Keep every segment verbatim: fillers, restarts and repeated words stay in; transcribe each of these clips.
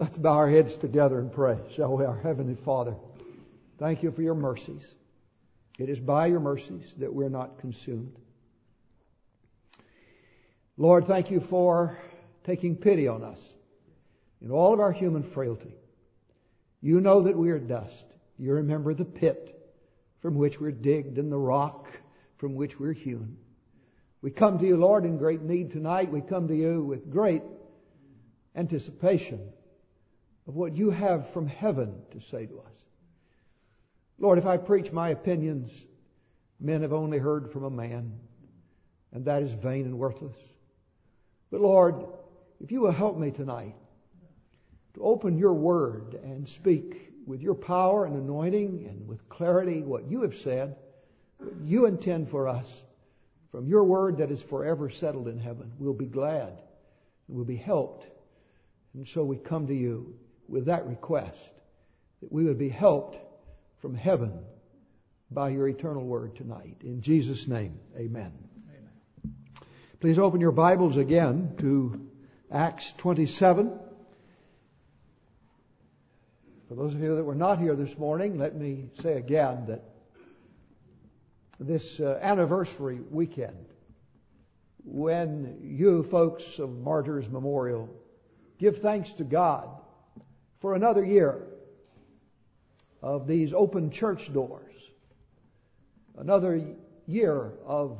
Let's bow our heads together and pray, shall we? Our Heavenly Father, thank you for your mercies. It is by your mercies that we're not consumed. Lord, thank you for taking pity on us in all of our human frailty. You know that we are dust. You remember the pit from which we're digged and the rock from which we're hewn. We come to you, Lord, in great need tonight. We come to you with great anticipation of what you have from heaven to say to us. Lord, if I preach my opinions, men have only heard from a man, and that is vain and worthless. But Lord, if you will help me tonight to open your word and speak with your power and anointing and with clarity what you have said, what you intend for us from your word that is forever settled in heaven, we'll be glad and we'll be helped. And so we come to you with that request, that we would be helped from heaven by your eternal word tonight. In Jesus' name, amen. Amen. Please open your Bibles again to Acts twenty-seven. For those of you that were not here this morning, let me say again that this uh, anniversary weekend, when you folks of Martyrs Memorial give thanks to God for another year of these open church doors, another year of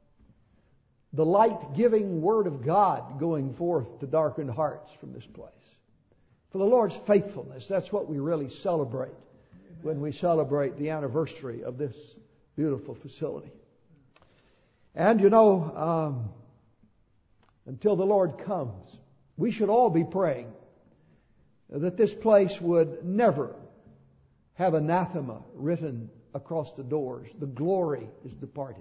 the light-giving Word of God going forth to darkened hearts from this place. For the Lord's faithfulness, that's what we really celebrate when we celebrate the anniversary of this beautiful facility. And you know, um, until the Lord comes, we should all be praying that this place would never have anathema written across the doors. The glory is departed.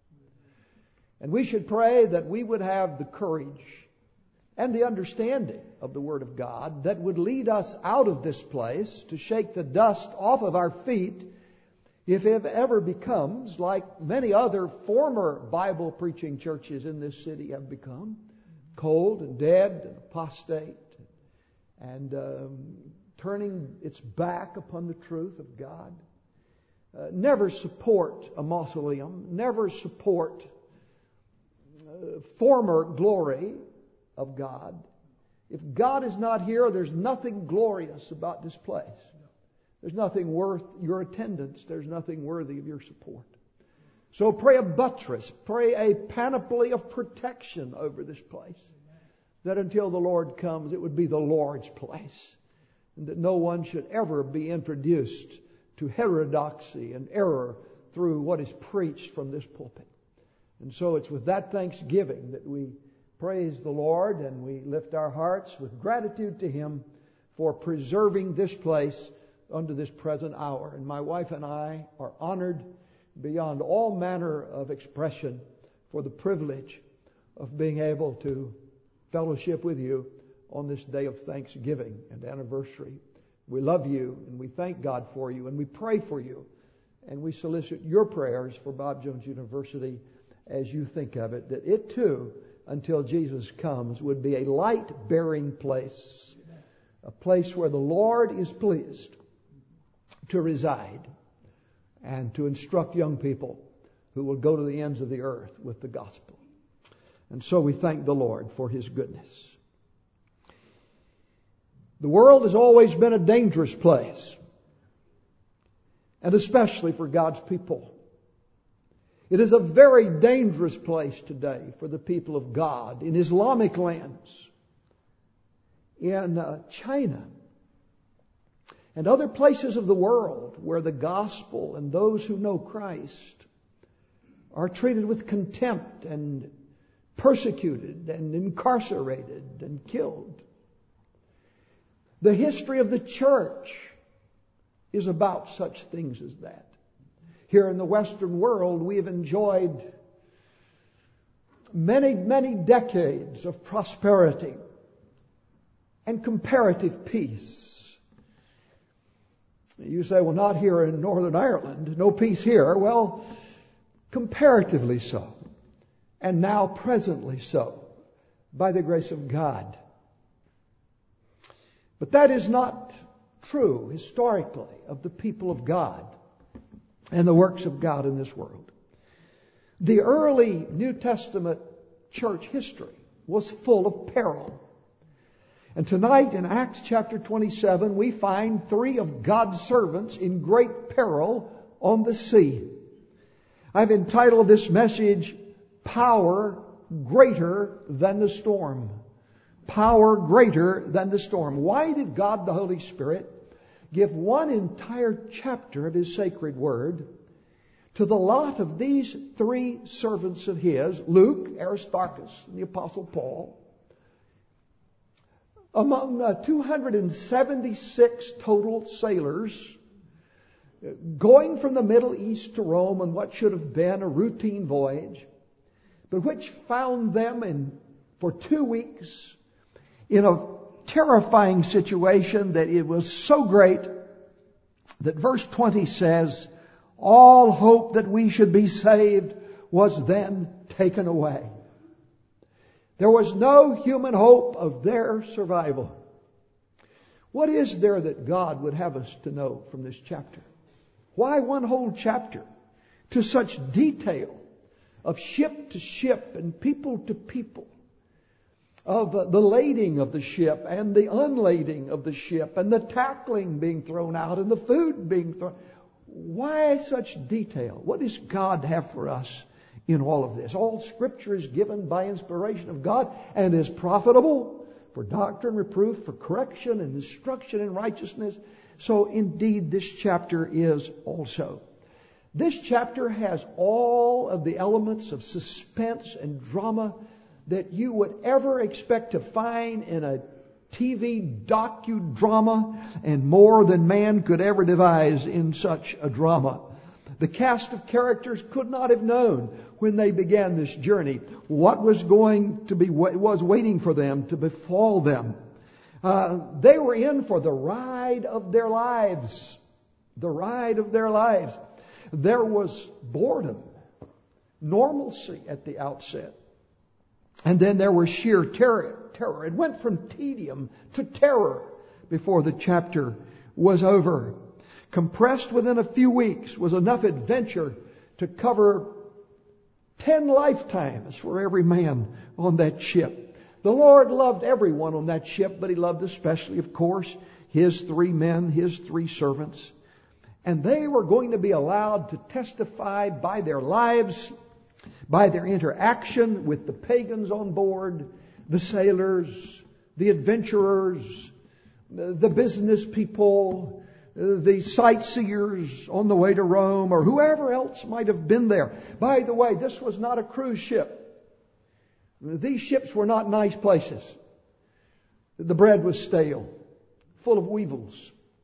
And we should pray that we would have the courage and the understanding of the Word of God that would lead us out of this place to shake the dust off of our feet if it ever becomes like many other former Bible preaching churches in this city have become, cold and dead and apostate and um, turning its back upon the truth of God. Uh, never support a mausoleum, never support uh, former glory of God. If God is not here, there's nothing glorious about this place. There's nothing worth your attendance. There's nothing worthy of your support. So pray a buttress, pray a panoply of protection over this place, that until the Lord comes, it would be the Lord's place, and that no one should ever be introduced to heterodoxy and error through what is preached from this pulpit. And so it's with that thanksgiving that we praise the Lord and we lift our hearts with gratitude to Him for preserving this place under this present hour. And my wife and I are honored beyond all manner of expression for the privilege of being able to fellowship with you on this day of thanksgiving and anniversary. We love you and we thank God for you and we pray for you and we solicit your prayers for Bob Jones University as you think of it, that it too, until Jesus comes, would be a light-bearing place, a place where the Lord is pleased to reside and to instruct young people who will go to the ends of the earth with the gospel. And so we thank the Lord for His goodness. The world has always been a dangerous place, and especially for God's people. It is a very dangerous place today for the people of God in Islamic lands, in uh, China, and other places of the world where the gospel and those who know Christ are treated with contempt and persecuted and incarcerated and killed. The history of the church is about such things as that. Here in the Western world, we have enjoyed many, many decades of prosperity and comparative peace. You say, well, not here in Northern Ireland, no peace here. Well, comparatively so, and now presently so, by the grace of God. But that is not true historically of the people of God and the works of God in this world. The early New Testament church history was full of peril. And tonight in Acts chapter twenty-seven, we find three of God's servants in great peril on the sea. I've entitled this message, Power Greater Than the Storm. Power greater than the storm. Why did God the Holy Spirit give one entire chapter of His sacred Word to the lot of these three servants of His, Luke, Aristarchus, and the Apostle Paul, among uh, two hundred seventy-six total sailors going from the Middle East to Rome on what should have been a routine voyage, but which found them in for two weeks in a terrifying situation that it was so great that verse twenty says, all hope that we should be saved was then taken away. There was no human hope of their survival. What is there that God would have us to know from this chapter? Why one whole chapter to such detail of ship to ship and people to people, of uh, the lading of the ship and the unlading of the ship and the tackling being thrown out and the food being thrown? Why such detail? What does God have for us in all of this? All Scripture is given by inspiration of God and is profitable for doctrine, reproof, for correction and instruction in righteousness. So indeed this chapter is also. This chapter has all of the elements of suspense and drama that you would ever expect to find in a T V docudrama, and more than man could ever devise in such a drama. The cast of characters could not have known when they began this journey what was going to be, what was waiting for them to befall them. Uh, they were in for the ride of their lives. The ride of their lives. There was boredom, normalcy at the outset. And then there was sheer terror. terror. It went from tedium to terror before the chapter was over. Compressed within a few weeks was enough adventure to cover ten lifetimes for every man on that ship. The Lord loved everyone on that ship, but He loved especially, of course, His three men, His three servants. And they were going to be allowed to testify by their lives, by their interaction with the pagans on board, the sailors, the adventurers, the business people, the sightseers on the way to Rome, or whoever else might have been there. By the way, this was not a cruise ship. These ships were not nice places. The bread was stale, full of weevils.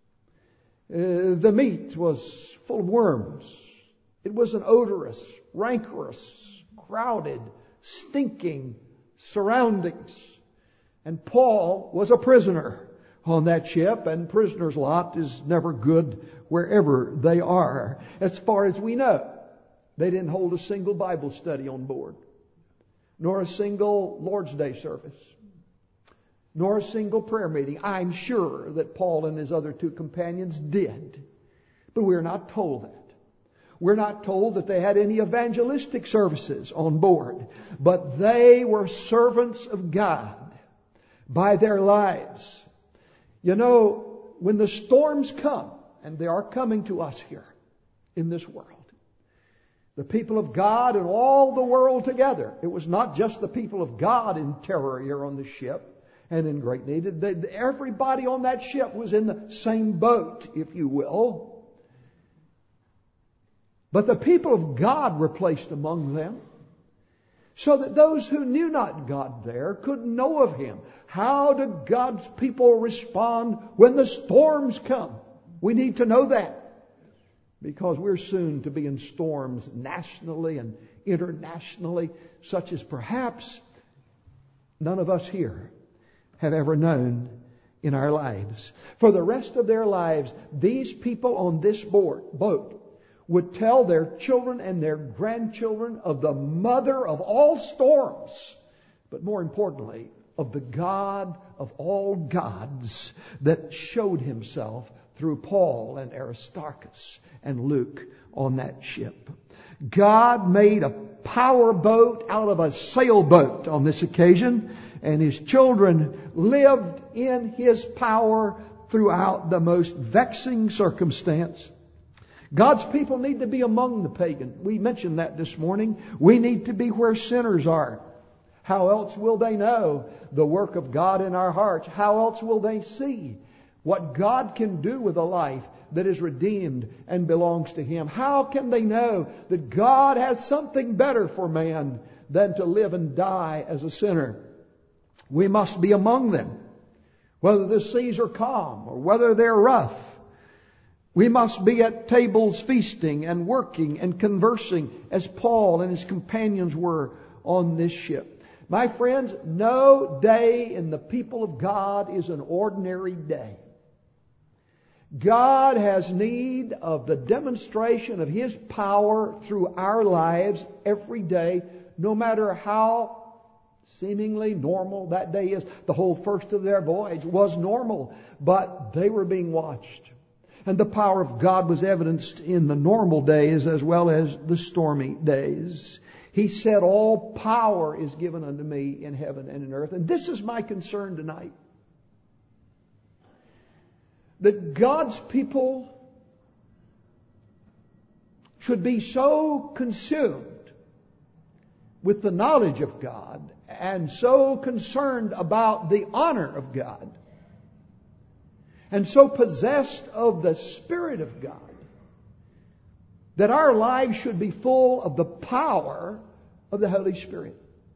Uh, the meat was full of worms. It was an odorous, rancorous, crowded, stinking surroundings. And Paul was a prisoner on that ship, and prisoner's lot is never good wherever they are. As far as we know, they didn't hold a single Bible study on board, nor a single Lord's Day service, nor a single prayer meeting. I'm sure that Paul and his other two companions did, but we're not told that. We're not told that they had any evangelistic services on board, but they were servants of God by their lives. You know, when the storms come, and they are coming to us here in this world, the people of God and all the world together, it was not just the people of God in terror here on the ship and in great need. Everybody on that ship was in the same boat, if you will. But the people of God were placed among them, so that those who knew not God there could know of Him. How do God's people respond when the storms come? We need to know that, because we're soon to be in storms nationally and internationally, such as perhaps none of us here have ever known in our lives. For the rest of their lives, these people on this board, boat would tell their children and their grandchildren of the mother of all storms, but more importantly, of the God of all gods that showed Himself through Paul and Aristarchus and Luke on that ship. God made a power boat out of a sailboat on this occasion, and His children lived in His power throughout the most vexing circumstance. God's people need to be among the pagan. We mentioned that this morning. We need to be where sinners are. How else will they know the work of God in our hearts? How else will they see what God can do with a life that is redeemed and belongs to Him? How can they know that God has something better for man than to live and die as a sinner? We must be among them, whether the seas are calm or whether they're rough. We must be at tables feasting and working and conversing as Paul and his companions were on this ship. My friends, no day in the people of God is an ordinary day. God has need of the demonstration of His power through our lives every day, no matter how seemingly normal that day is. The whole first of their voyage was normal, but they were being watched. And the power of God was evidenced in the normal days as well as the stormy days. He said, all power is given unto me in heaven and in earth. And this is my concern tonight. That God's people should be so consumed with the knowledge of God and so concerned about the honor of God and so possessed of the Spirit of God that our lives should be full of the power of the Holy Spirit.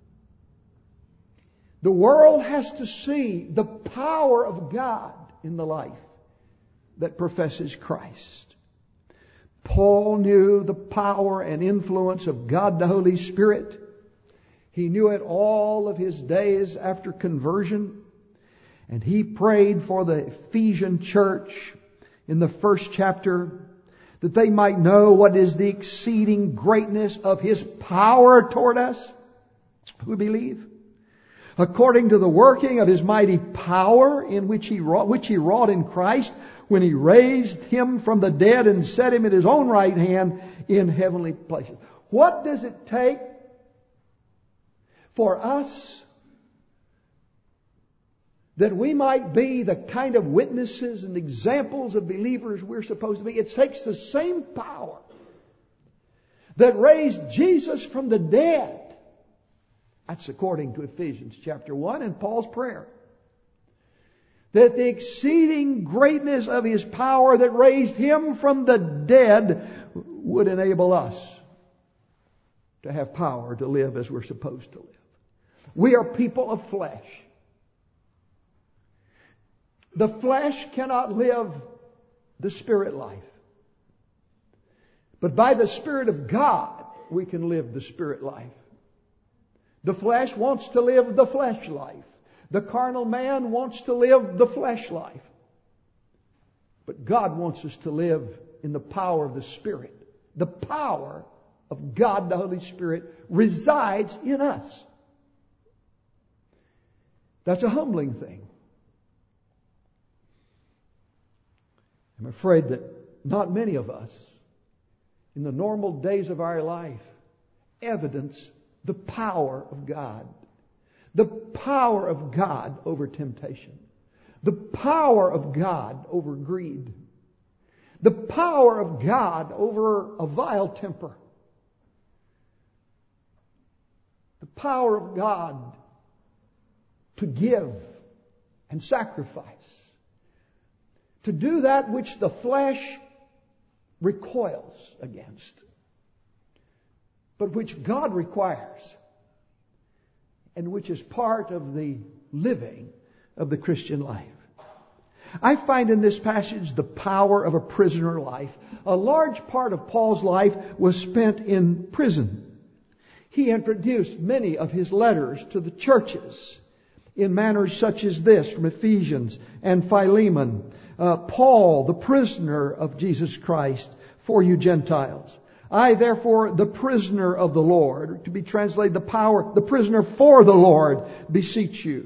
The world has to see the power of God in the life that professes Christ. Paul knew the power and influence of God the Holy Spirit. He knew it all of his days after conversion. And he prayed for the Ephesian church in the first chapter that they might know what is the exceeding greatness of His power toward us who believe, according to the working of His mighty power in which He wrought, which He wrought in Christ when He raised Him from the dead and set Him at His own right hand in heavenly places. What does it take for us that we might be the kind of witnesses and examples of believers we're supposed to be? It takes the same power that raised Jesus from the dead. That's according to Ephesians chapter one and Paul's prayer. That the exceeding greatness of His power that raised Him from the dead would enable us to have power to live as we're supposed to live. We are people of flesh. The flesh cannot live the Spirit life. But by the Spirit of God, we can live the Spirit life. The flesh wants to live the flesh life. The carnal man wants to live the flesh life. But God wants us to live in the power of the Spirit. The power of God, the Holy Spirit, resides in us. That's a humbling thing. I'm afraid that not many of us, in the normal days of our life, evidence the power of God. The power of God over temptation. The power of God over greed. The power of God over a vile temper. The power of God to give and sacrifice. To do that which the flesh recoils against, but which God requires, and which is part of the living of the Christian life. I find in this passage the power of a prisoner life. A large part of Paul's life was spent in prison. He introduced many of his letters to the churches in manners such as this from Ephesians and Philemon. Uh, Paul, the prisoner of Jesus Christ, for you Gentiles. I, therefore, the prisoner of the Lord, to be translated the power, the prisoner for the Lord, beseech you.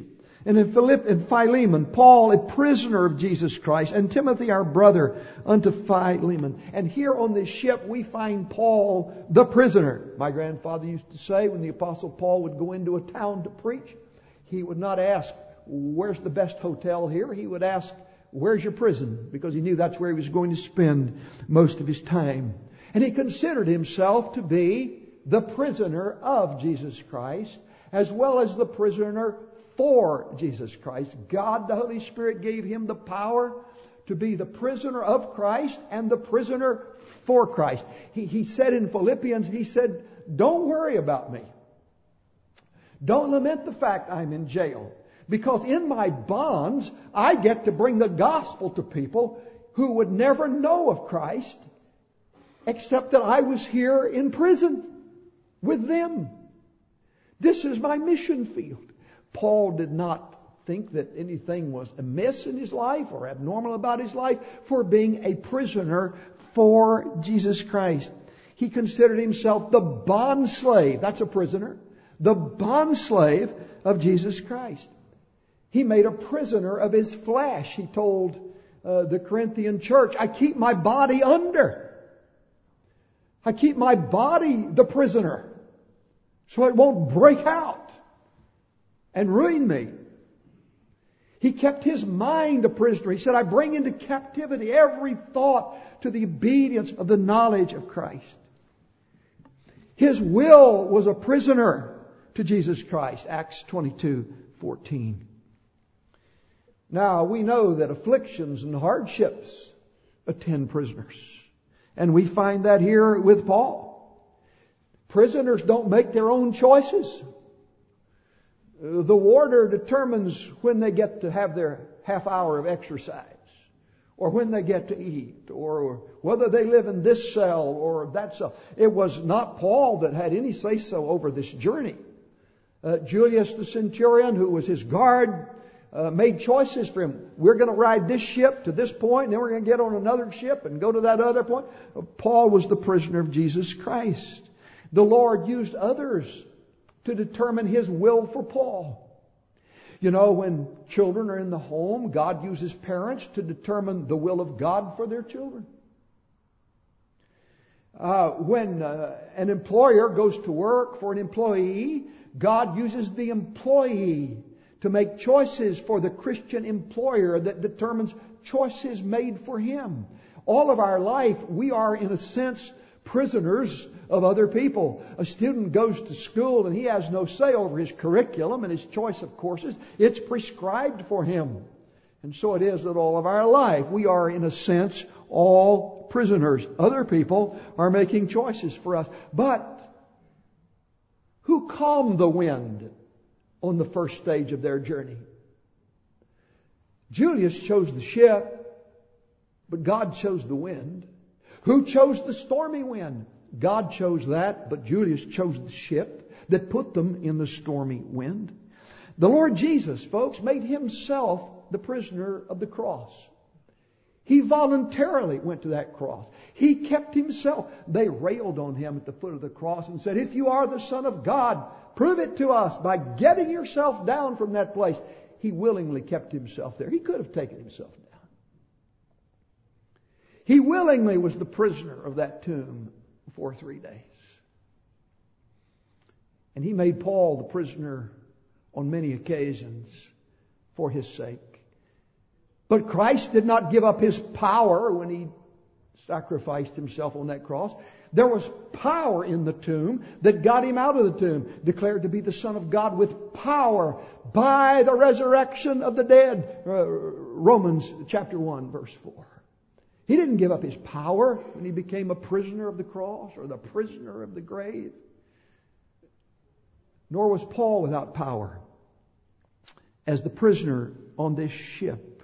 And in Philip and Philemon, Paul, a prisoner of Jesus Christ, and Timothy, our brother, unto Philemon. And here on this ship, we find Paul, the prisoner. My grandfather used to say, when the Apostle Paul would go into a town to preach, he would not ask, where's the best hotel here? He would ask, where's your prison? Because he knew that's where he was going to spend most of his time. And he considered himself to be the prisoner of Jesus Christ, as well as the prisoner for Jesus Christ. God, the Holy Spirit, gave him the power to be the prisoner of Christ and the prisoner for Christ. He, he said in Philippians, he said, don't worry about me. Don't lament the fact I'm in jail. Because in my bonds, I get to bring the gospel to people who would never know of Christ, except that I was here in prison with them. This is my mission field. Paul did not think that anything was amiss in his life or abnormal about his life for being a prisoner for Jesus Christ. He considered himself the bond slave. That's a prisoner. The bond slave of Jesus Christ. He made a prisoner of his flesh. He told uh, the Corinthian church, I keep my body under. I keep my body the prisoner so it won't break out and ruin me. He kept his mind a prisoner. He said, I bring into captivity every thought to the obedience of the knowledge of Christ. His will was a prisoner to Jesus Christ. Acts twenty-two fourteen. Now, we know that afflictions and hardships attend prisoners. And we find that here with Paul. Prisoners don't make their own choices. The warder determines when they get to have their half hour of exercise, or when they get to eat, or whether they live in this cell or that cell. It was not Paul that had any say-so over this journey. Uh, Julius the centurion, who was his guard, uh, made choices for him. We're going to ride this ship to this point, and then we're going to get on another ship and go to that other point. Uh, Paul was the prisoner of Jesus Christ. The Lord used others to determine His will for Paul. You know, when children are in the home, God uses parents to determine the will of God for their children. Uh, when uh, an employer goes to work for an employee, God uses the employee to make choices for the Christian employer that determines choices made for him. All of our life, we are, in a sense, prisoners of other people. A student goes to school and he has no say over his curriculum and his choice of courses. It's prescribed for him. And so it is that all of our life, we are, in a sense, all prisoners. Other people are making choices for us. But who calmed the wind on the first stage of their journey? Julius chose the ship, but God chose the wind. Who chose the stormy wind? God chose that, but Julius chose the ship that put them in the stormy wind. The Lord Jesus, folks, made Himself the prisoner of the cross. He voluntarily went to that cross. He kept Himself. They railed on Him at the foot of the cross and said, if you are the Son of God, prove it to us by getting yourself down from that place. He willingly kept Himself there. He could have taken Himself down. He willingly was the prisoner of that tomb for three days. And He made Paul the prisoner on many occasions for His sake. But Christ did not give up His power when He sacrificed Himself on that cross. There was power in the tomb that got Him out of the tomb, declared to be the Son of God with power by the resurrection of the dead. Uh, Romans chapter one, verse four. He didn't give up His power when He became a prisoner of the cross or the prisoner of the grave. Nor was Paul without power as the prisoner on this ship.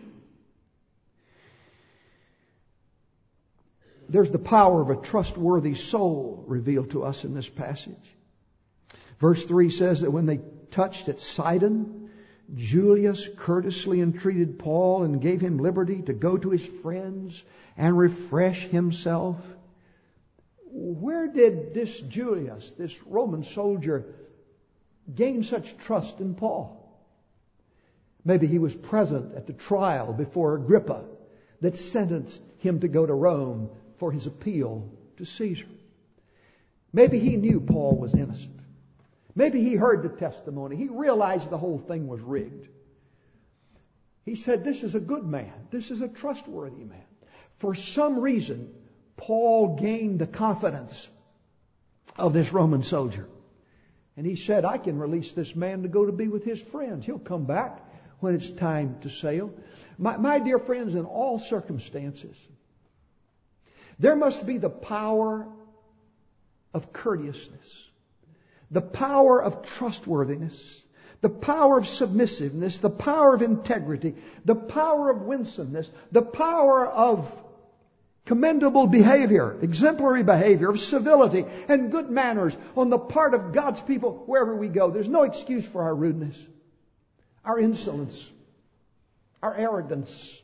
There's the power of a trustworthy soul revealed to us in this passage. Verse three says that when they touched at Sidon, Julius courteously entreated Paul and gave him liberty to go to his friends and refresh himself. Where did this Julius, this Roman soldier, gain such trust in Paul? Maybe he was present at the trial before Agrippa that sentenced him to go to Rome for his appeal to Caesar. Maybe he knew Paul was innocent. Maybe he heard the testimony. He realized the whole thing was rigged. He said, this is a good man. This is a trustworthy man. For some reason, Paul gained the confidence of this Roman soldier. And he said, I can release this man to go to be with his friends. He'll come back when it's time to sail. My, my dear friends, in all circumstances, there must be the power of courteousness, the power of trustworthiness, the power of submissiveness, the power of integrity, the power of winsomeness, the power of commendable behavior, exemplary behavior, of civility and good manners on the part of God's people wherever we go. There's no excuse for our rudeness, our insolence, our arrogance.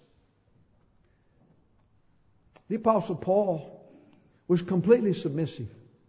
The Apostle Paul was completely submissive.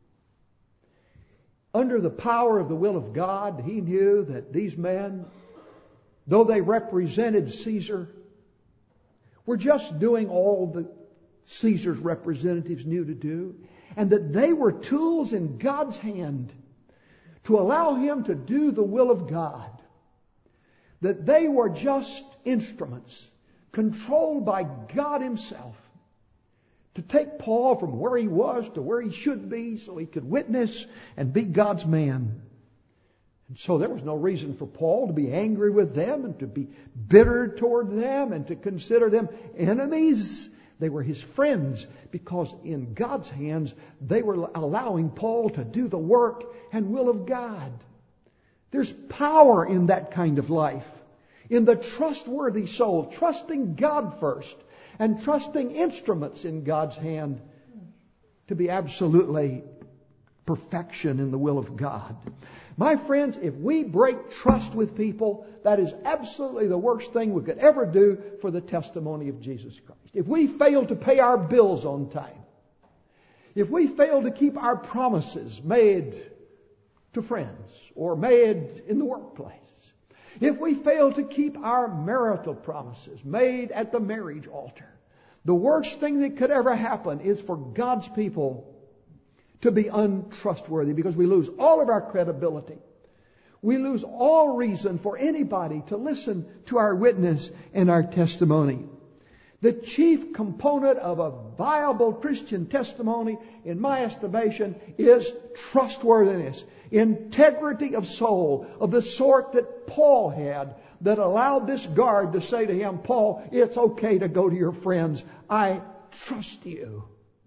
Under the power of the will of God, he knew that these men, though they represented Caesar, were just doing all that Caesar's representatives knew to do, and that they were tools in God's hand to allow him to do the will of God. That they were just instruments controlled by God Himself to take Paul from where he was to where he should be so he could witness and be God's man. And so there was no reason for Paul to be angry with them and to be bitter toward them and to consider them enemies. They were his friends because in God's hands they were allowing Paul to do the work and will of God. There's power in that kind of life. In the trustworthy soul, trusting God first and trusting instruments in God's hand to be absolutely perfection in the will of God. My friends, if we break trust with people, that is absolutely the worst thing we could ever do for the testimony of Jesus Christ. If we fail to pay our bills on time, if we fail to keep our promises made to friends or made in the workplace, if we fail to keep our marital promises made at the marriage altar, the worst thing that could ever happen is for God's people to be untrustworthy, because we lose all of our credibility. We lose all reason for anybody to listen to our witness and our testimony. The chief component of a viable Christian testimony, in my estimation, is trustworthiness, integrity of soul, of the sort that Paul had, that allowed this guard to say to him, Paul, it's okay to go to your friends. I trust you.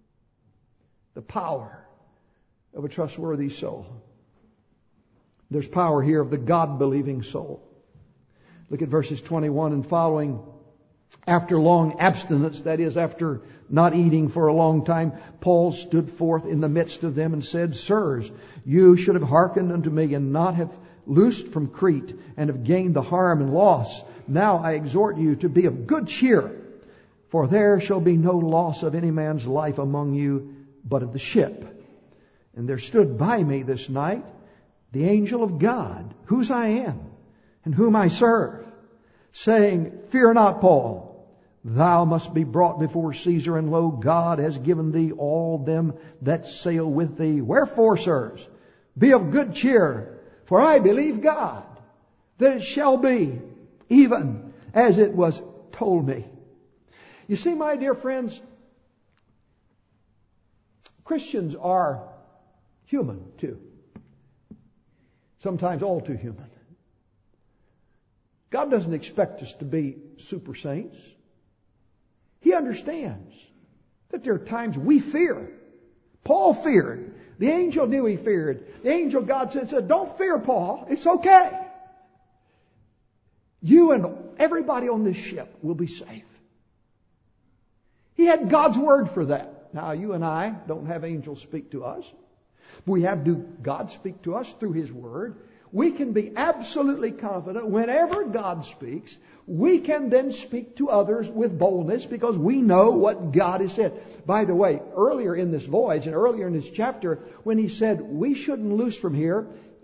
The power of a trustworthy soul. There's power here of the God-believing soul. Look at verses twenty-one and following. After long abstinence, that is, after not eating for a long time, Paul stood forth in the midst of them and said, Sirs, you should have hearkened unto me and not have loosed from Crete and have gained the harm and loss. Now I exhort you to be of good cheer, for there shall be no loss of any man's life among you, but of the ship. And there stood by me this night the angel of God, whose I am and whom I serve, saying, Fear not, Paul. Thou must be brought before Caesar, and lo, God has given thee all them that sail with thee. Wherefore, sirs, be of good cheer, for I believe God, that it shall be even as it was told me. You see, my dear friends, Christians are human too. Sometimes all too human. God doesn't expect us to be super saints. He understands that there are times we fear. Paul feared. The angel knew he feared. The angel God said, said, don't fear, Paul. It's okay. You and everybody on this ship will be safe. He had God's word for that. Now, you and I don't have angels speak to us. We have do God speak to us through His word. We can be absolutely confident whenever God speaks, we can then speak to others with boldness because we know what God has said. By the way, earlier in this voyage and earlier in this chapter, when he said we shouldn't loose from here,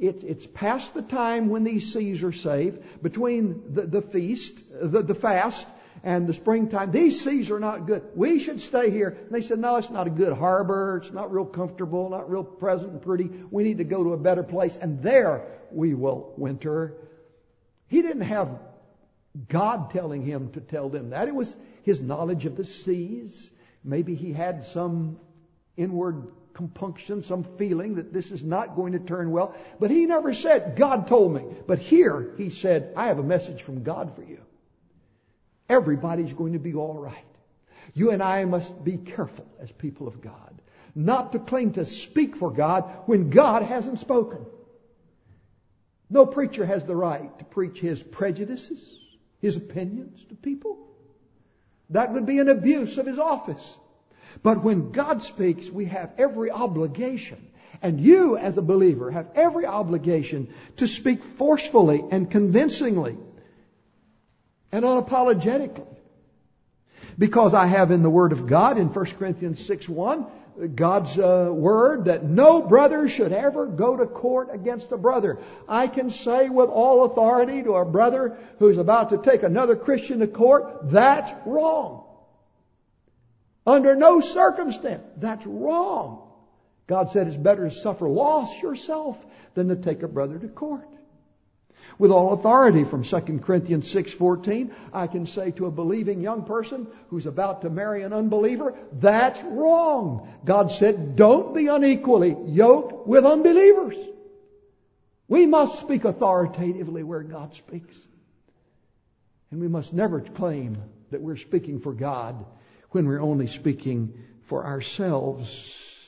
it, it's past the time when these seas are safe. Between the, the feast, the, the fast, and the springtime, these seas are not good. We should stay here. And they said, no, it's not a good harbor. It's not real comfortable, not real pleasant and pretty. We need to go to a better place, and there we will winter. He didn't have God telling him to tell them that. It was his knowledge of the seas. Maybe he had some inward compunction, some feeling that this is not going to turn well. But he never said, God told me. But here he said, I have a message from God for you. Everybody's going to be all right. You and I must be careful as people of God, not to claim to speak for God when God hasn't spoken. No preacher has the right to preach his prejudices, his opinions to people. That would be an abuse of his office. But when God speaks, we have every obligation, and you as a believer have every obligation to speak forcefully and convincingly and unapologetically. Because I have in the Word of God, in First Corinthians six one, God's uh, Word, that no brother should ever go to court against a brother. I can say with all authority to a brother who's about to take another Christian to court, that's wrong. Under no circumstance, that's wrong. God said it's better to suffer loss yourself than to take a brother to court. With all authority, from Second Corinthians six fourteen, I can say to a believing young person who's about to marry an unbeliever, that's wrong. God said, don't be unequally yoked with unbelievers. We must speak authoritatively where God speaks. And we must never claim that we're speaking for God when we're only speaking for ourselves.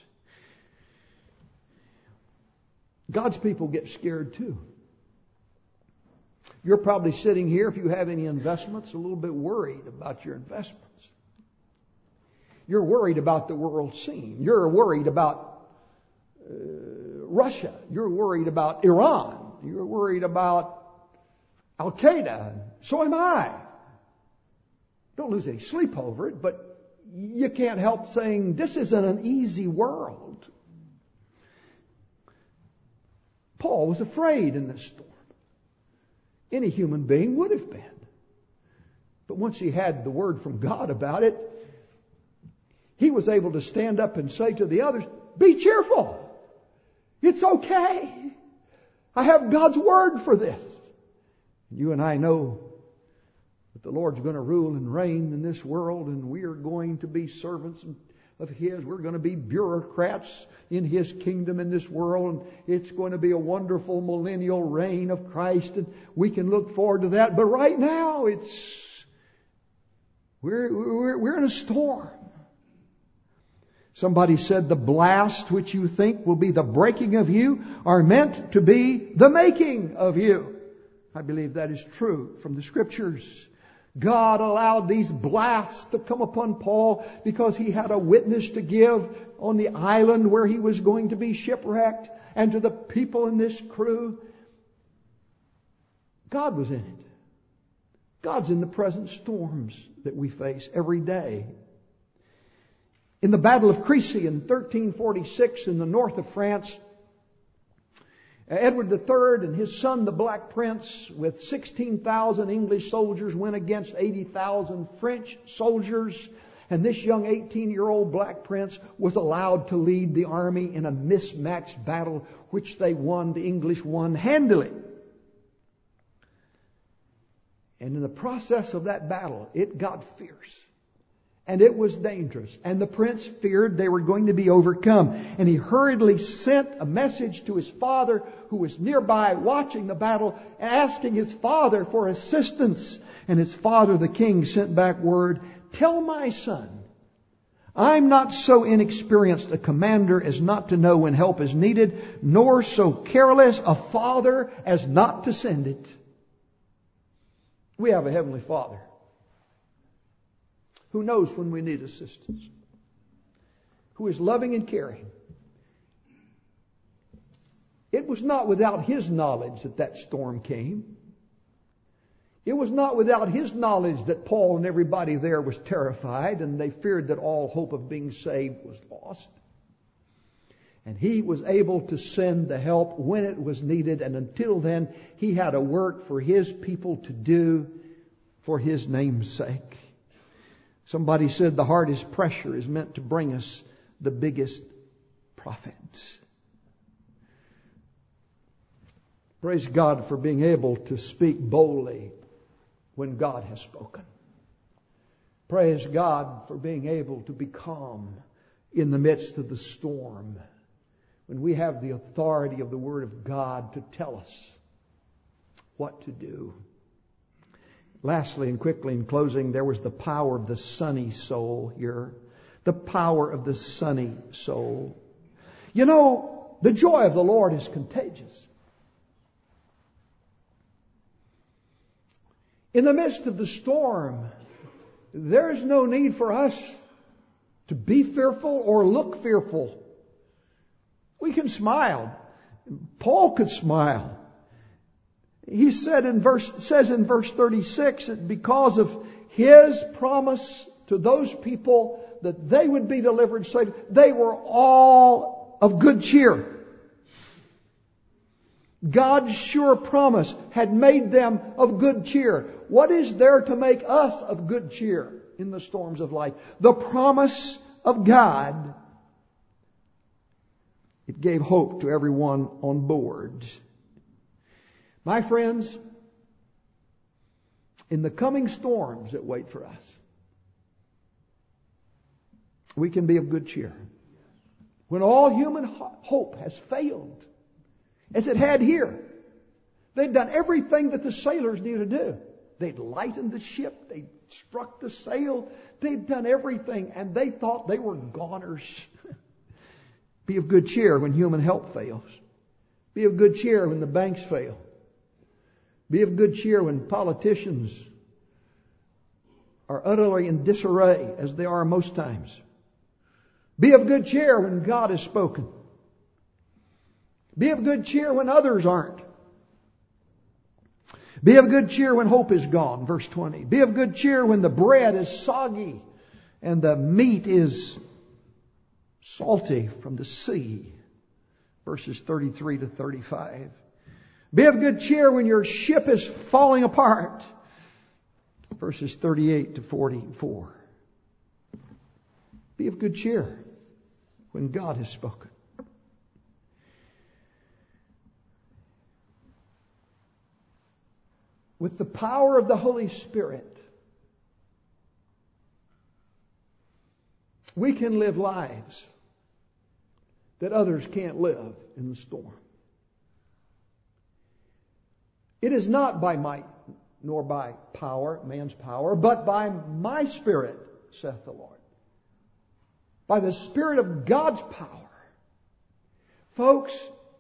God's people get scared too. You're probably sitting here, if you have any investments, a little bit worried about your investments. You're worried about the world scene. You're worried about uh, Russia. You're worried about Iran. You're worried about Al-Qaeda. So am I. Don't lose any sleep over it, but you can't help saying this isn't an easy world. Paul was afraid in this storm. Any human being would have been. But once he had the word from God about it, he was able to stand up and say to the others, be cheerful. It's okay. I have God's word for this. You and I know that the Lord's going to rule and reign in this world, and we are going to be servants of His. We're going to be bureaucrats in His kingdom in this world, and it's going to be a wonderful millennial reign of Christ, and we can look forward to that. But right now, it's we're we're, we're in a storm. Somebody said the blast which you think will be the breaking of you are meant to be the making of you. I believe that is true from the Scriptures. God allowed these blasts to come upon Paul because he had a witness to give on the island where he was going to be shipwrecked, and to the people in this crew. God was in it. God's in the present storms that we face every day. In the Battle of Crécy in thirteen forty-six in the north of France, Edward the Third and his son, the Black Prince, with sixteen thousand English soldiers, went against eighty thousand French soldiers. And this young eighteen-year-old Black Prince was allowed to lead the army in a mismatched battle, which they won, the English won handily. And in the process of that battle, it got fierce. And it was dangerous. And the prince feared they were going to be overcome. And he hurriedly sent a message to his father, who was nearby watching the battle, asking his father for assistance. And his father, the king, sent back word, tell my son, I'm not so inexperienced a commander as not to know when help is needed, nor so careless a father as not to send it. We have a Heavenly Father who knows when we need assistance, who is loving and caring. It was not without His knowledge that that storm came. It was not without His knowledge that Paul and everybody there was terrified, and they feared that all hope of being saved was lost. And He was able to send the help when it was needed. And until then, He had a work for His people to do for His name's sake. Somebody said the hardest pressure is meant to bring us the biggest profit. Praise God for being able to speak boldly when God has spoken. Praise God for being able to be calm in the midst of the storm, when we have the authority of the Word of God to tell us what to do. Lastly and quickly in closing, there was the power of the sunny soul here. The power of the sunny soul. You know, the joy of the Lord is contagious. In the midst of the storm, there's no need for us to be fearful or look fearful. We can smile. Paul could smile. He said in verse, says in verse thirty-six that because of His promise to those people that they would be delivered, saved, they were all of good cheer. God's sure promise had made them of good cheer. What is there to make us of good cheer in the storms of life? The promise of God. It gave hope to everyone on board. My friends, in the coming storms that wait for us, we can be of good cheer. When all human hope has failed, as it had here, they'd done everything that the sailors knew to do. They'd lightened the ship, they'd struck the sail, they'd done everything, and they thought they were goners. Be of good cheer when human help fails. Be of good cheer when the banks fail. Be of good cheer when politicians are utterly in disarray, as they are most times. Be of good cheer when God has spoken. Be of good cheer when others aren't. Be of good cheer when hope is gone, verse twenty. Be of good cheer when the bread is soggy and the meat is salty from the sea, verses thirty-three to thirty-five. Be of good cheer when your ship is falling apart, verses thirty-eight to forty-four. Be of good cheer when God has spoken. With the power of the Holy Spirit, we can live lives that others can't live in the storm. It is not by might nor by power, man's power, but by my Spirit, saith the Lord. By the Spirit of God's power. Folks,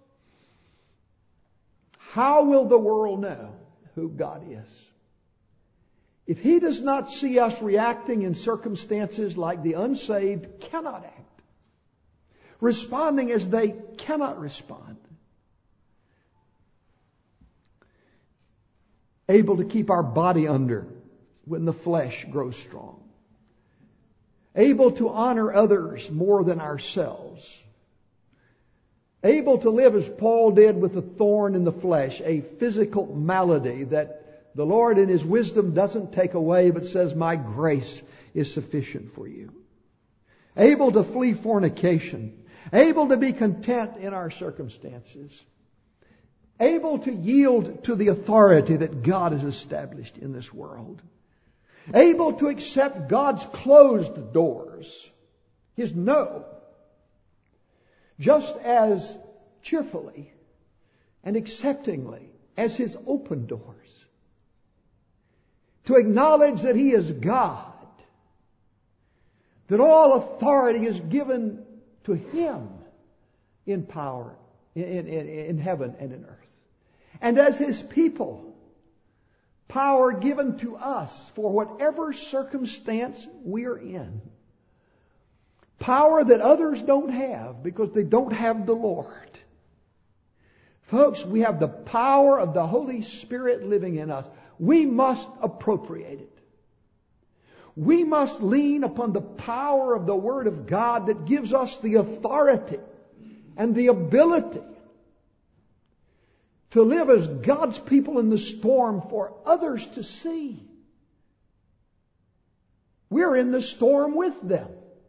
how will the world know who God is if He does not see us reacting in circumstances like the unsaved cannot act, responding as they cannot respond, able to keep our body under when the flesh grows strong, able to honor others more than ourselves, able to live as Paul did with the thorn in the flesh, a physical malady that the Lord in His wisdom doesn't take away, but says, my grace is sufficient for you. Able to flee fornication, able to be content in our circumstances, able to yield to the authority that God has established in this world, able to accept God's closed doors, His no, just as cheerfully and acceptingly as His open doors. To acknowledge that He is God, that all authority is given to Him in power, in, in, in heaven and in earth. And as His people, power given to us for whatever circumstance we're in. Power that others don't have because they don't have the Lord. Folks, we have the power of the Holy Spirit living in us. We must appropriate it. We must lean upon the power of the Word of God that gives us the authority and the ability to live as God's people in the storm for others to see. We're in the storm with them.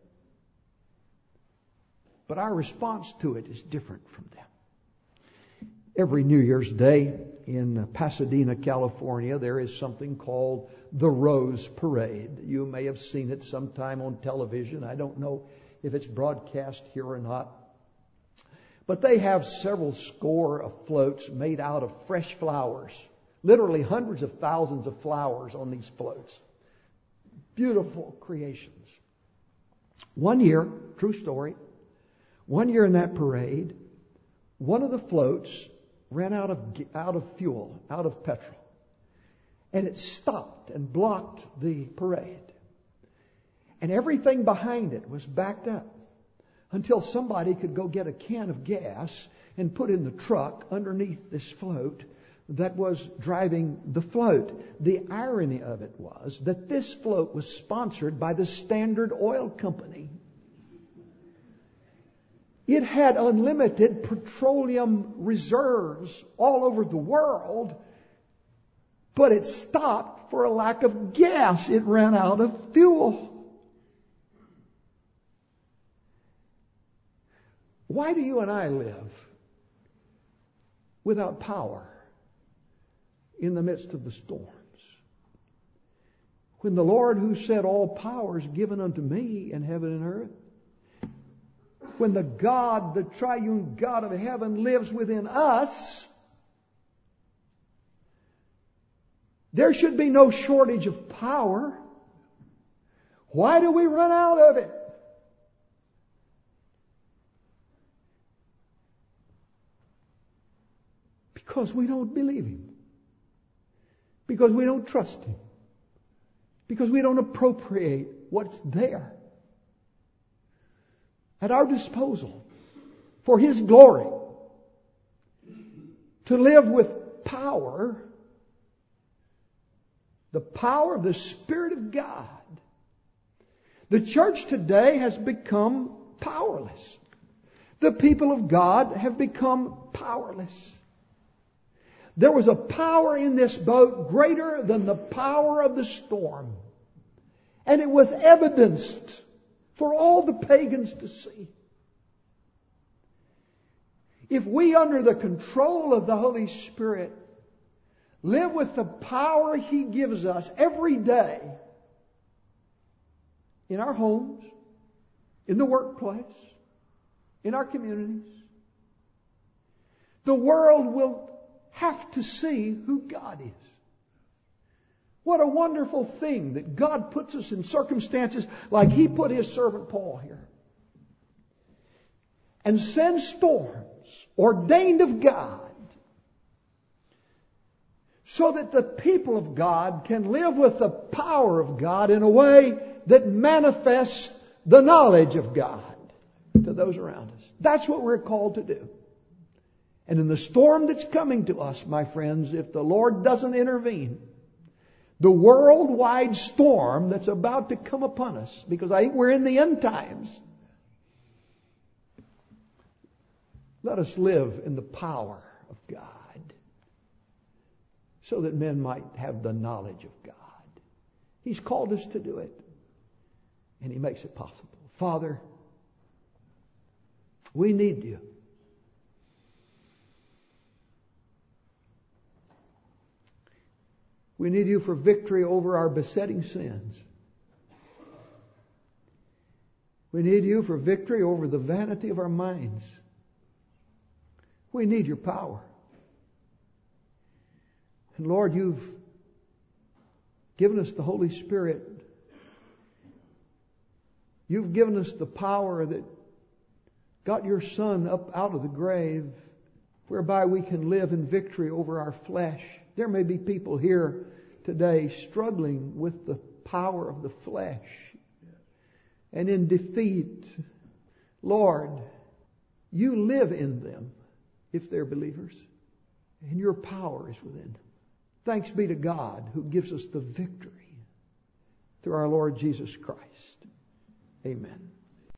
But our response to it is different from them. Every New Year's Day in Pasadena, California, there is something called the Rose Parade. You may have seen it sometime on television. I don't know if it's broadcast here or not. But they have several score of floats made out of fresh flowers. Literally hundreds of thousands of flowers on these floats. Beautiful creations. One year, true story, one year in that parade, one of the floats ran out of out of fuel, out of petrol. And it stopped and blocked the parade. And everything behind it was backed up until somebody could go get a can of gas and put in the truck underneath this float that was driving the float. The irony of it was that this float was sponsored by the Standard Oil Company. It had unlimited petroleum reserves all over the world, but it stopped for a lack of gas. It ran out of fuel. Why do you and I live without power in the midst of the storms? When the Lord who said, all power is given unto me in heaven and earth, when the God, the triune God of heaven lives within us, there should be no shortage of power. Why do we run out of it? Because we don't believe Him. Because we don't trust Him. Because we don't appropriate what's there at our disposal for His glory. To live with power, the power of the Spirit of God. The church today has become powerless. The people of God have become powerless. There was a power in this boat greater than the power of the storm. And it was evidenced for all the pagans to see. If we, under the control of the Holy Spirit, live with the power He gives us every day, in our homes, in the workplace, in our communities, the world will have to see who God is. What a wonderful thing that God puts us in circumstances like He put His servant Paul here. And sends storms ordained of God so that the people of God can live with the power of God in a way that manifests the knowledge of God to those around us. That's what we're called to do. And in the storm that's coming to us, my friends, if the Lord doesn't intervene, the worldwide storm that's about to come upon us, because I think we're in the end times, let us live in the power of God so that men might have the knowledge of God. He's called us to do it, and He makes it possible. Father, we need You. We need You for victory over our besetting sins. We need You for victory over the vanity of our minds. We need Your power. And Lord, You've given us the Holy Spirit. You've given us the power that got Your Son up out of the grave, whereby we can live in victory over our flesh. There may be people here today struggling with the power of the flesh and in defeat. Lord, You live in them if they're believers, and Your power is within them. Thanks be to God who gives us the victory through our Lord Jesus Christ. Amen.